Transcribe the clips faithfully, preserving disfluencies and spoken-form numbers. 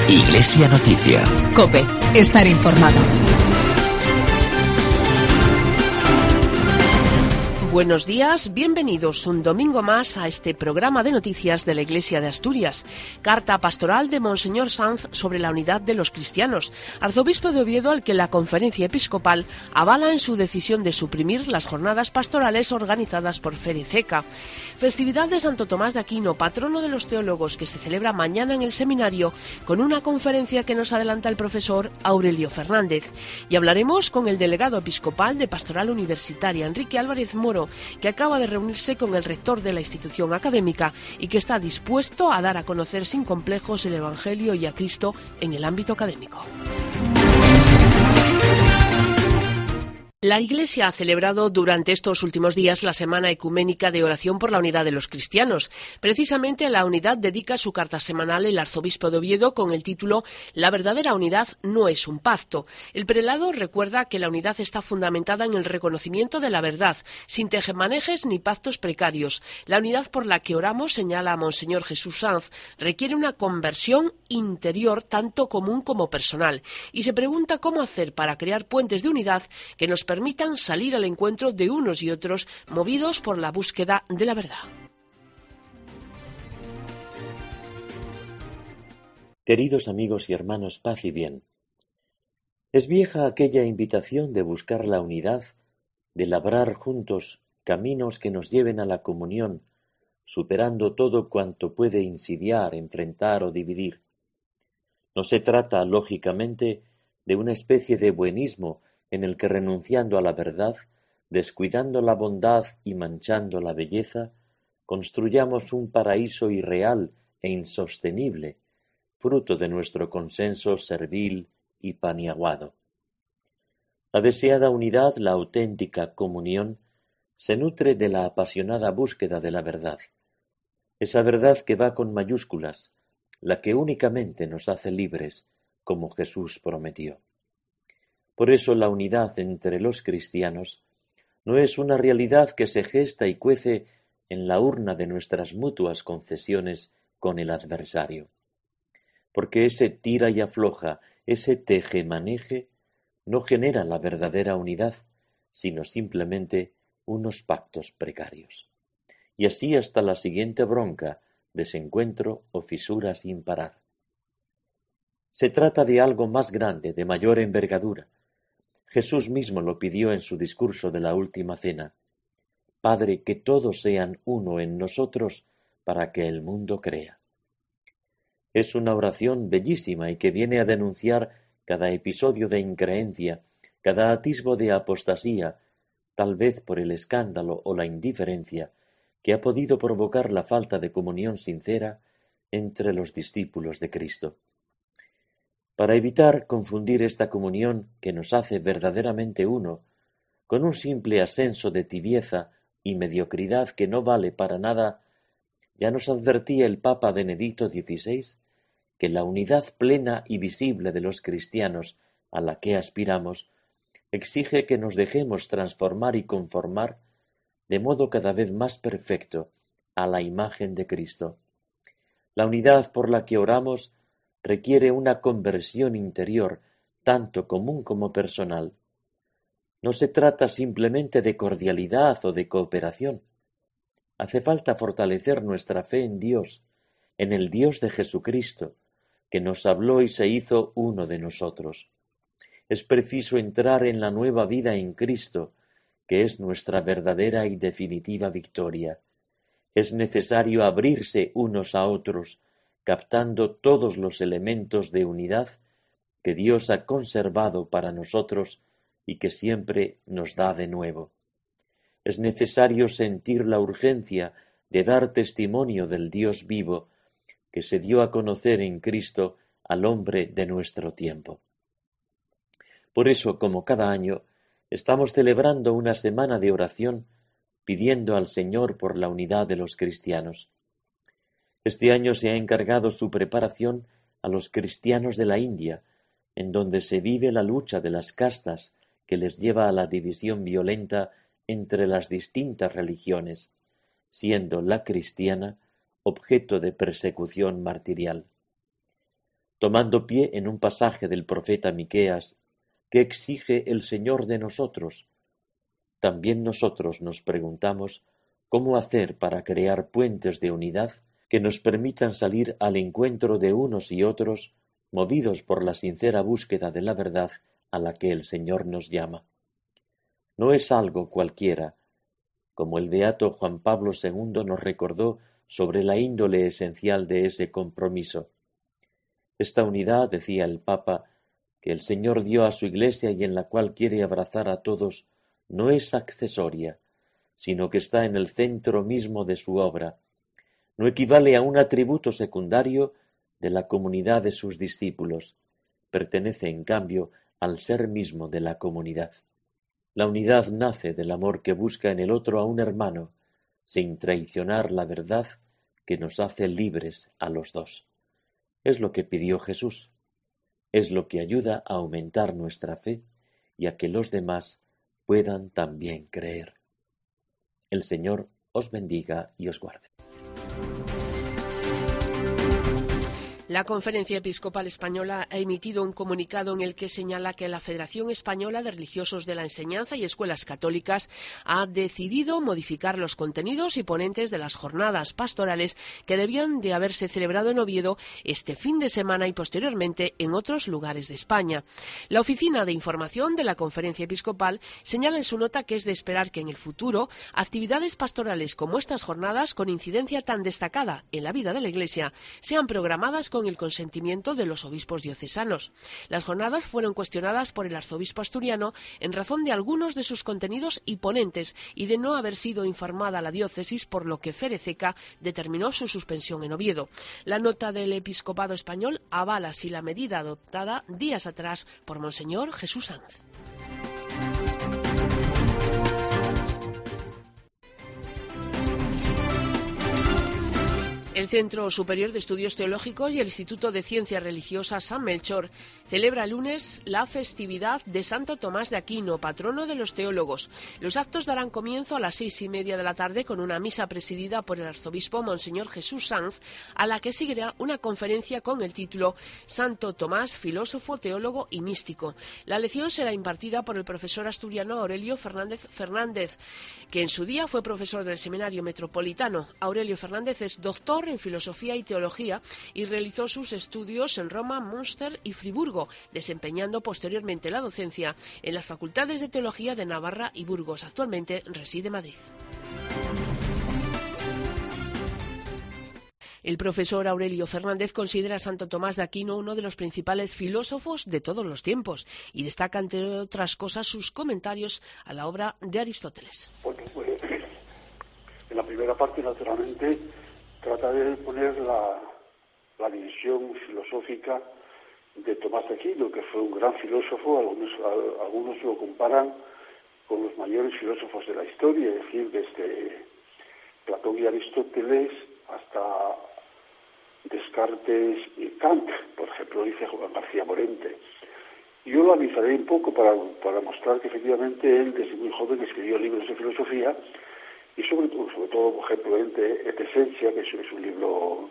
Iglesia Noticia. COPE. Estar informado. Buenos días, bienvenidos un domingo más a este programa de noticias de la Iglesia de Asturias. Carta pastoral de Monseñor Sanz sobre la unidad de los cristianos, arzobispo de Oviedo, al que la Conferencia Episcopal avala en su decisión de suprimir las jornadas pastorales organizadas por Ferececa. Festividad de Santo Tomás de Aquino, patrono de los teólogos, que se celebra mañana en el seminario con una conferencia que nos adelanta el profesor Aurelio Fernández. Y hablaremos con el delegado episcopal de Pastoral Universitaria, Enrique Álvarez Moro, que acaba de reunirse con el rector de la institución académica y que está dispuesto a dar a conocer sin complejos el Evangelio y a Cristo en el ámbito académico. La Iglesia ha celebrado durante estos últimos días la Semana Ecuménica de Oración por la Unidad de los Cristianos. Precisamente a la unidad dedica su carta semanal el arzobispo de Oviedo con el título «La verdadera unidad no es un pacto». El prelado recuerda que la unidad está fundamentada en el reconocimiento de la verdad, sin tejemanejes ni pactos precarios. La unidad por la que oramos, señala a Monseñor Jesús Sanz, requiere una conversión interior tanto común como personal, y se pregunta cómo hacer para crear puentes de unidad que nos permitan salir al encuentro de unos y otros, movidos por la búsqueda de la verdad. Queridos amigos y hermanos, paz y bien. Es vieja aquella invitación de buscar la unidad, de labrar juntos caminos que nos lleven a la comunión, superando todo cuanto puede insidiar, enfrentar o dividir. No se trata, lógicamente, de una especie de buenismo en el que, renunciando a la verdad, descuidando la bondad y manchando la belleza, construyamos un paraíso irreal e insostenible, fruto de nuestro consenso servil y paniaguado. La deseada unidad, la auténtica comunión, se nutre de la apasionada búsqueda de la verdad, esa verdad que va con mayúsculas, la que únicamente nos hace libres, como Jesús prometió. Por eso la unidad entre los cristianos no es una realidad que se gesta y cuece en la urna de nuestras mutuas concesiones con el adversario, porque ese tira y afloja, ese teje-maneje, no genera la verdadera unidad, sino simplemente unos pactos precarios. Y así hasta la siguiente bronca, desencuentro o fisura sin parar. Se trata de algo más grande, de mayor envergadura. Jesús mismo lo pidió en su discurso de la última cena. Padre, que todos sean uno en nosotros para que el mundo crea. Es una oración bellísima y que viene a denunciar cada episodio de increencia, cada atisbo de apostasía, tal vez por el escándalo o la indiferencia que ha podido provocar la falta de comunión sincera entre los discípulos de Cristo. Para evitar confundir esta comunión que nos hace verdaderamente uno con un simple ascenso de tibieza y mediocridad que no vale para nada, ya nos advertía el Papa Benedicto dieciséis que la unidad plena y visible de los cristianos a la que aspiramos exige que nos dejemos transformar y conformar de modo cada vez más perfecto a la imagen de Cristo. La unidad por la que oramos requiere una conversión interior, tanto común como personal. No se trata simplemente de cordialidad o de cooperación. Hace falta fortalecer nuestra fe en Dios, en el Dios de Jesucristo, que nos habló y se hizo uno de nosotros. Es preciso entrar en la nueva vida en Cristo, que es nuestra verdadera y definitiva victoria. Es necesario abrirse unos a otros, captando todos los elementos de unidad que Dios ha conservado para nosotros y que siempre nos da de nuevo. Es necesario sentir la urgencia de dar testimonio del Dios vivo que se dio a conocer en Cristo al hombre de nuestro tiempo. Por eso, como cada año, estamos celebrando una semana de oración pidiendo al Señor por la unidad de los cristianos. Este año se ha encargado su preparación a los cristianos de la India, en donde se vive la lucha de las castas que les lleva a la división violenta entre las distintas religiones, siendo la cristiana objeto de persecución martirial. tomando pie en un pasaje del profeta Miqueas que exige el Señor de nosotros. También nosotros nos preguntamos cómo hacer para crear puentes de unidad que nos permitan salir al encuentro de unos y otros, movidos por la sincera búsqueda de la verdad a la que el Señor nos llama. No es algo cualquiera, como el beato Juan Pablo segundo nos recordó sobre la índole esencial de ese compromiso. Esta unidad, decía el Papa, que el Señor dio a su Iglesia y en la cual quiere abrazar a todos, no es accesoria, sino que está en el centro mismo de su obra. No equivale a un atributo secundario de la comunidad de sus discípulos. Pertenece, en cambio, al ser mismo de la comunidad. La unidad nace del amor que busca en el otro a un hermano, sin traicionar la verdad que nos hace libres a los dos. Es lo que pidió Jesús. Es lo que ayuda a aumentar nuestra fe y a que los demás puedan también creer. El Señor os bendiga y os guarde. La Conferencia Episcopal Española ha emitido un comunicado en el que señala que la Federación Española de Religiosos de la Enseñanza y Escuelas Católicas ha decidido modificar los contenidos y ponentes de las jornadas pastorales que debían de haberse celebrado en Oviedo este fin de semana y posteriormente en otros lugares de España. La Oficina de Información de la Conferencia Episcopal señala en su nota que es de esperar que en el futuro actividades pastorales como estas jornadas, con incidencia tan destacada en la vida de la Iglesia, sean programadas con con el consentimiento de los obispos diocesanos. Las jornadas fueron cuestionadas por el arzobispo asturiano en razón de algunos de sus contenidos y ponentes y de no haber sido informada la diócesis, por lo que Ferececa determinó su suspensión en Oviedo. La nota del episcopado español avala así la medida adoptada días atrás por Monseñor Jesús Sanz. El Centro Superior de Estudios Teológicos y el Instituto de Ciencias Religiosas San Melchor celebra el lunes la festividad de Santo Tomás de Aquino, patrono de los teólogos. Los actos darán comienzo a las seis y media de la tarde con una misa presidida por el arzobispo Monseñor Jesús Sanz, a la que seguirá una conferencia con el título Santo Tomás, filósofo, teólogo y místico. La lección será impartida por el profesor asturiano Aurelio Fernández Fernández, que en su día fue profesor del Seminario Metropolitano. Aurelio Fernández es doctor en Filosofía y Teología y realizó sus estudios en Roma, Münster y Friburgo, desempeñando posteriormente la docencia en las facultades de Teología de Navarra y Burgos. Actualmente reside en Madrid. El profesor Aurelio Fernández considera a Santo Tomás de Aquino uno de los principales filósofos de todos los tiempos y destaca, entre otras cosas, sus comentarios a la obra de Aristóteles. Bueno, pues, en la primera parte, naturalmente, trata de poner la, la división filosófica de Tomás de Aquino, que fue un gran filósofo. Algunos, algunos lo comparan con los mayores filósofos de la historia, es decir, desde Platón y Aristóteles hasta Descartes y Kant, por ejemplo, dice Juan García Morente. Yo lo analizaré un poco para, para mostrar que efectivamente él desde muy joven escribió libros de filosofía y sobre todo, sobre todo por ejemplo, Et Essentia, que es, es un libro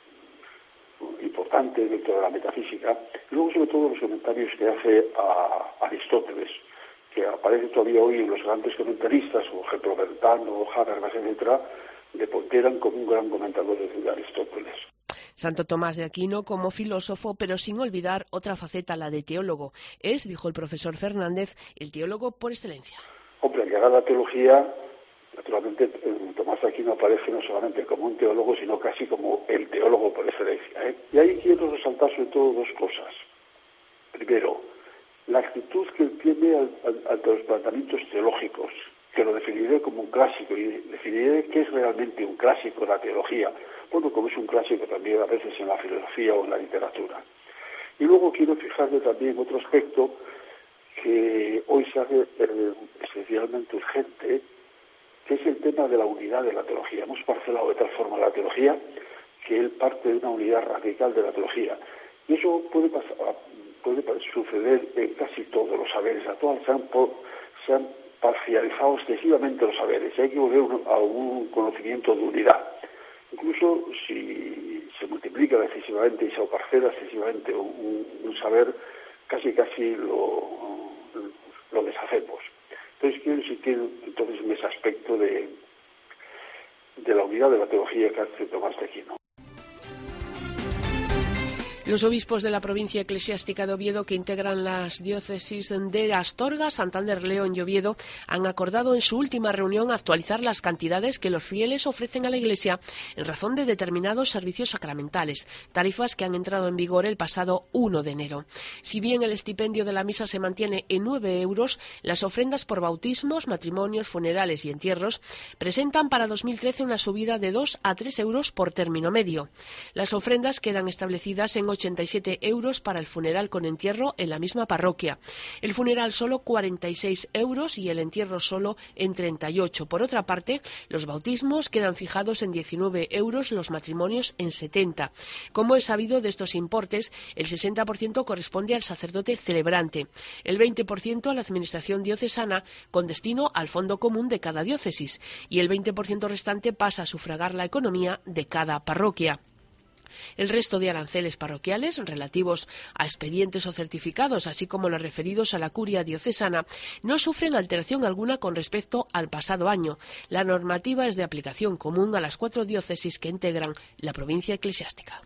importante dentro de la metafísica, y luego sobre todo los comentarios que hace a Aristóteles, que aparece todavía hoy en los grandes comentaristas, por ejemplo Bertano, Habermas, etcétera, le ponderan como un gran comentador de Aristóteles. Santo Tomás de Aquino como filósofo, pero sin olvidar otra faceta, la de teólogo. Es, dijo el profesor Fernández, el teólogo por excelencia. Hombre, al llegar a la teología, naturalmente Tomás de Aquino aparece no solamente como un teólogo, sino casi como el teólogo por excelencia, ¿eh? Y ahí quiero resaltar sobre todo dos cosas. Primero, la actitud que él tiene ante los planteamientos teológicos, que lo definiré como un clásico, y definiré qué es realmente un clásico en la teología, bueno, como es un clásico también a veces en la filosofía o en la literatura. Y luego quiero fijarme también en otro aspecto que hoy se hace eh, especialmente urgente, que es el tema de la unidad de la teología. Hemos parcelado de tal forma la teología que él parte de una unidad radical de la teología. Y eso puede pasar, puede suceder en casi todos los saberes. A todas se han, se han parcializado excesivamente los saberes. Hay que volver a un conocimiento de unidad. incluso si se multiplica excesivamente y se parcela excesivamente un, un saber, casi casi lo, lo deshacemos. Entonces quiero insistir entonces en ese aspecto de, de la unidad de la teología que hace Tomás de Aquino. Los obispos de la provincia eclesiástica de Oviedo, que integran las diócesis de Astorga, Santander, León y Oviedo, han acordado en su última reunión actualizar las cantidades que los fieles ofrecen a la Iglesia en razón de determinados servicios sacramentales, tarifas que han entrado en vigor el pasado primero de enero. Si bien el estipendio de la misa se mantiene en nueve euros, las ofrendas por bautismos, matrimonios, funerales y entierros presentan para dos mil trece una subida de dos a tres euros por término medio. Las ofrendas quedan establecidas en ochenta y siete euros para el funeral con entierro en la misma parroquia. El funeral solo cuarenta y seis euros y el entierro solo en treinta y ocho. Por otra parte, los bautismos quedan fijados en diecinueve euros, los matrimonios en setenta. Como es sabido de estos importes, el sesenta por ciento corresponde al sacerdote celebrante, el veinte por ciento a la administración diocesana con destino al fondo común de cada diócesis y el veinte por ciento restante pasa a sufragar la economía de cada parroquia. El resto de aranceles parroquiales relativos a expedientes o certificados, así como los referidos a la curia diocesana, no sufren alteración alguna con respecto al pasado año. La normativa es de aplicación común a las cuatro diócesis que integran la provincia eclesiástica.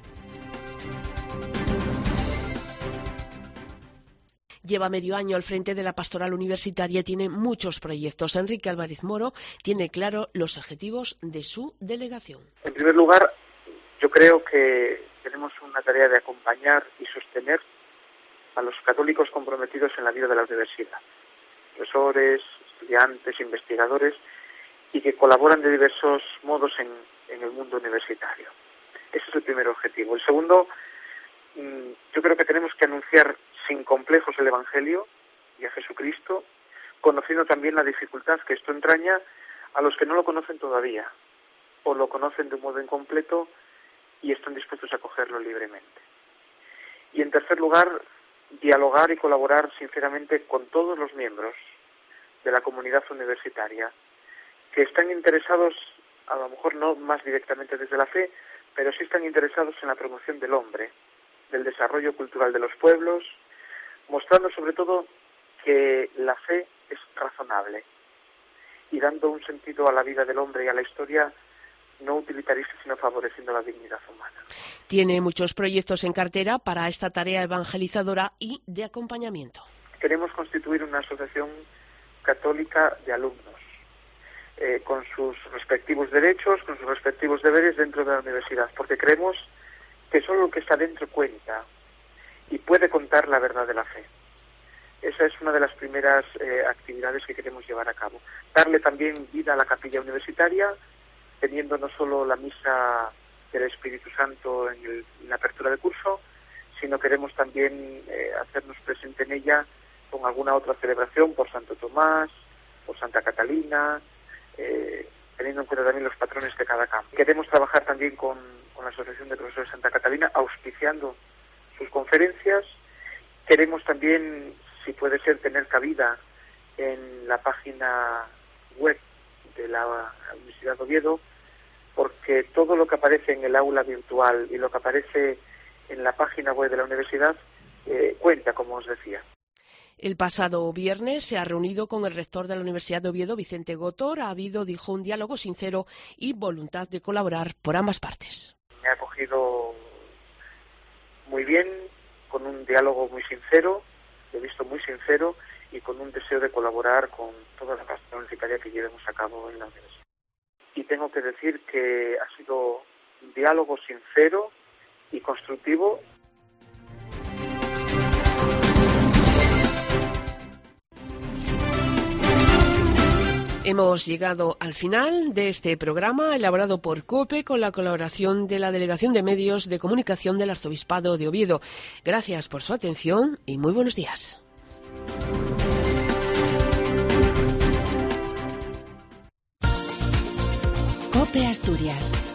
Lleva medio año al frente de la pastoral universitaria y tiene muchos proyectos. Enrique Álvarez Moro tiene claro los objetivos de su delegación. En primer lugar, yo creo que tenemos una tarea de acompañar y sostener a los católicos comprometidos en la vida de la universidad, profesores, estudiantes, investigadores, y que colaboran de diversos modos en, en el mundo universitario. Ese es el primer objetivo. El segundo, yo creo que tenemos que anunciar sin complejos el Evangelio y a Jesucristo, conociendo también la dificultad que esto entraña a los que no lo conocen todavía, o lo conocen de un modo incompleto y están dispuestos a acogerlo libremente. Y en tercer lugar, dialogar y colaborar sinceramente con todos los miembros de la comunidad universitaria que están interesados, a lo mejor no más directamente desde la fe, pero sí están interesados en la promoción del hombre, del desarrollo cultural de los pueblos, mostrando sobre todo que la fe es razonable y dando un sentido a la vida del hombre y a la historia no utilitarista, sino favoreciendo la dignidad humana. Tiene muchos proyectos en cartera para esta tarea evangelizadora y de acompañamiento. Queremos constituir una asociación católica de alumnos, eh, con sus respectivos derechos, con sus respectivos deberes dentro de la universidad, porque creemos que solo lo que está dentro cuenta y puede contar la verdad de la fe. Esa es una de las primeras eh, actividades que queremos llevar a cabo. Darle también vida a la capilla universitaria, teniendo no solo la misa del Espíritu Santo en, el, en la apertura de curso, sino queremos también eh, hacernos presente en ella con alguna otra celebración por Santo Tomás, por Santa Catalina, eh, teniendo en cuenta también los patrones de cada campo. Queremos trabajar también con, con la Asociación de Profesores Santa Catalina, auspiciando sus conferencias. Queremos también, si puede ser, tener cabida en la página web de la Universidad de Oviedo, porque todo lo que aparece en el aula virtual y lo que aparece en la página web de la universidad eh, cuenta, como os decía. El pasado viernes se ha reunido con el rector de la Universidad de Oviedo, Vicente Gotor. Ha habido, dijo, un diálogo sincero y voluntad de colaborar por ambas partes. Me ha acogido muy bien, con un diálogo muy sincero, lo he visto muy sincero, y con un deseo de colaborar con toda la pastoral universitaria que llevemos a cabo en la universidad. Y tengo que decir que ha sido un diálogo sincero y constructivo. Hemos llegado al final de este programa elaborado por COPE con la colaboración de la Delegación de Medios de Comunicación del Arzobispado de Oviedo. Gracias por su atención y muy buenos días. COPE Asturias.